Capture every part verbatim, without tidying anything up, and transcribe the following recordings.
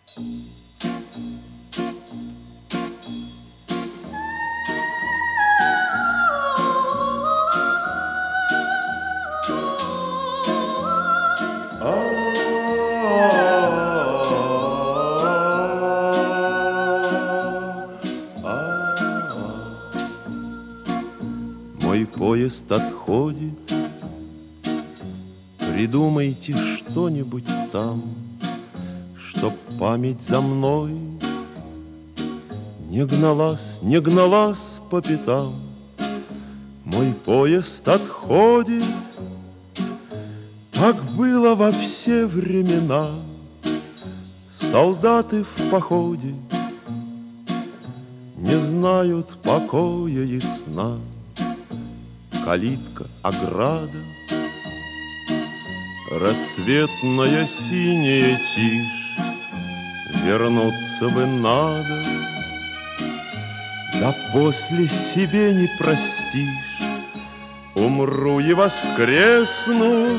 Мой поезд отходит, придумайте что-нибудь там, чтоб память за мной не гналась, не гналась по пятам. Мой поезд отходит, так было во все времена. Солдаты в походе не знают покоя и сна. Калитка, ограда, рассветная синяя тишь. Вернуться бы надо, да после себе не простишь. Умру и воскресну,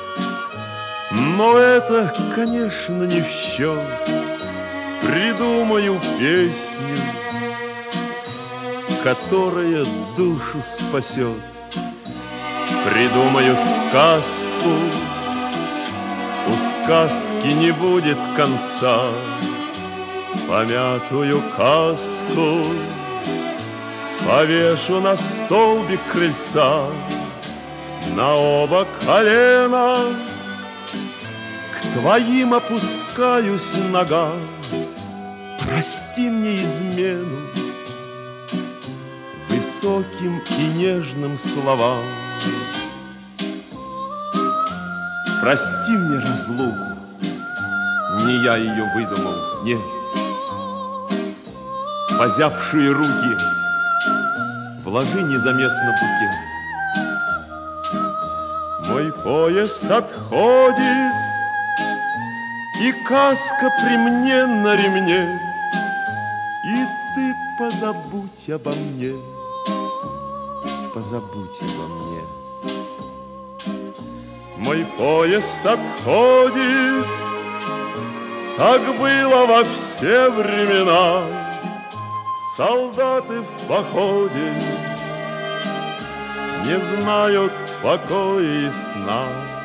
но это, конечно, не в счет. Придумаю песню, которая душу спасет. Придумаю сказку, у сказки не будет конца. Помятую каску повешу на столбик крыльца. На оба колена к твоим опускаюсь ногам. Прости мне измену высоким и нежным словам. Прости мне разлуку, не я ее выдумал, нет. Возявшие руки вложи незаметно букет. Мой поезд отходит, и каска при мне на ремне, и ты позабудь обо мне, позабудь обо мне. Мой поезд отходит, так было во все времена. Солдаты в походе не знают покоя и сна.